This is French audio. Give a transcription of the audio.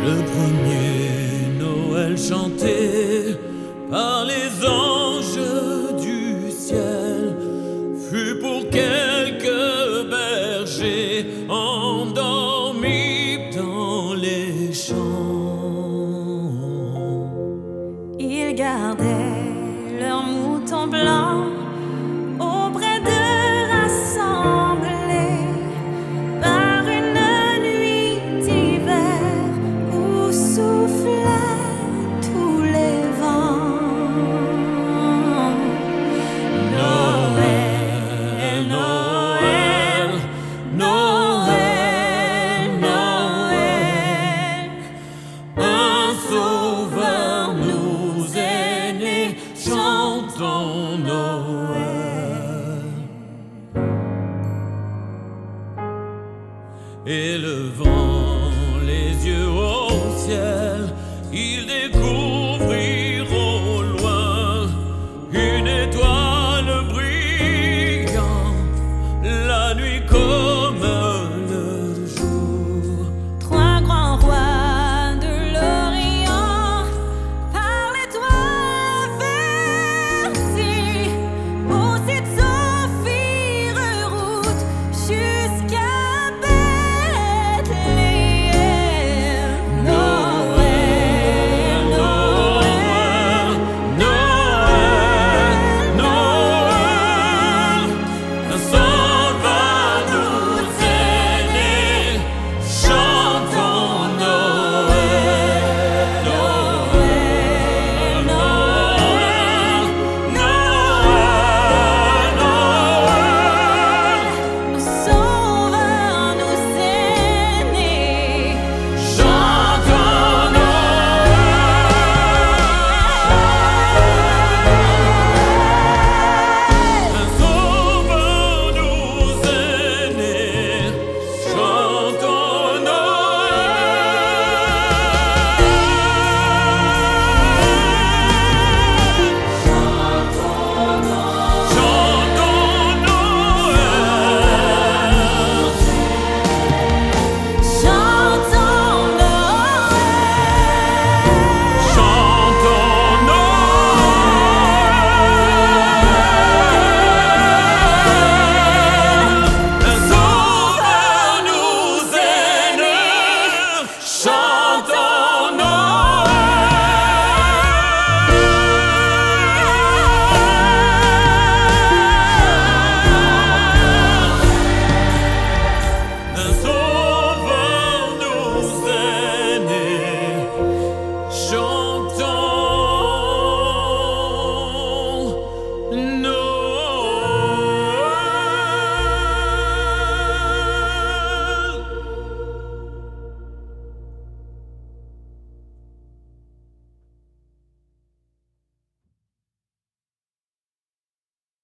Le premier Noël chanté par les anges du ciel fut pour quelques bergers endormis dans les champs. Ils gardaient leurs moutons blancs auprès d'eux rassemblés par une nuit d'hiver où soufflaient tous les vents. Noël, Noël, Noël, Noël, un sauveur nous est né, chantons Noël. Élevant les yeux au ciel, il découvre